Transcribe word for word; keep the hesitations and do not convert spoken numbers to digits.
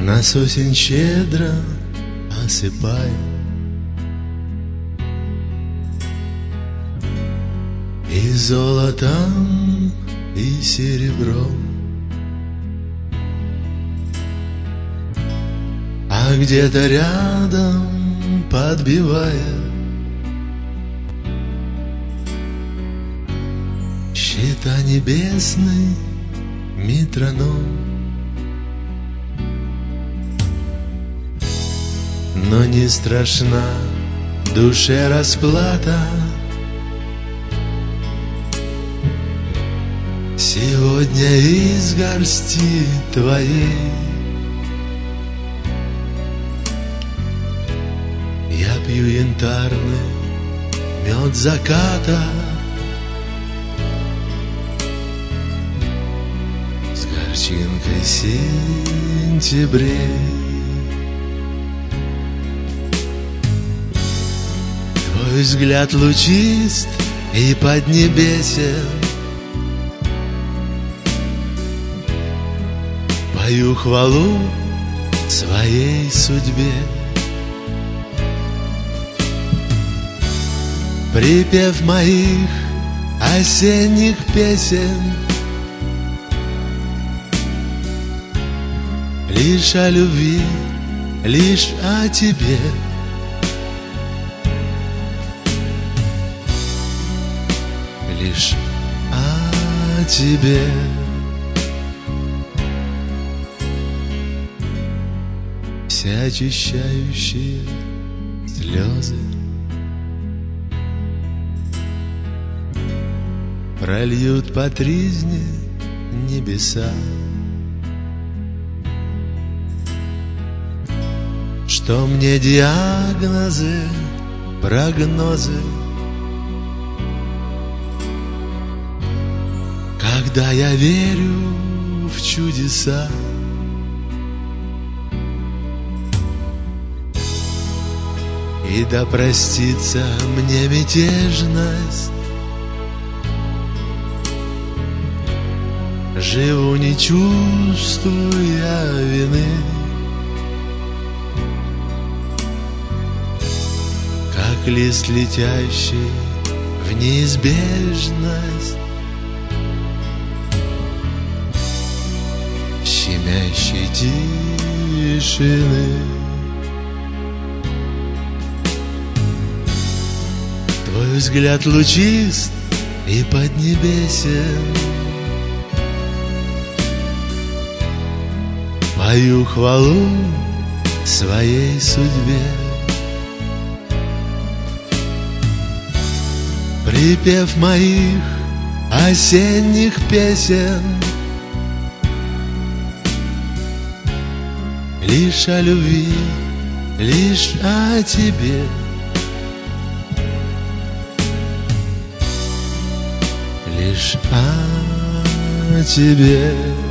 Нас осень щедро осыпает и золотом, и серебром. А где-то рядом, подбивая счета, небесный метроном. Но не страшна душе расплата. Сегодня из горсти твоей я пью янтарный мед заката с горчинкой сентябрей. Твой взгляд лучист и поднебесен, пою хвалу своей судьбе. Припев моих осенних песен лишь о любви, лишь о тебе. Лишь о тебе. Все очищающие слезы прольют по тризне небеса, что мне диагнозы, прогнозы, когда я верю в чудеса. И да простится мне мятежность, живу не чувствуя вины, как лист, летящий в неизбежность, щемящей тишины. Твой взгляд лучист и поднебесен, пою хвалу своей судьбе. Припев моих осенних песен лишь о любви, лишь о тебе. Лишь о тебе.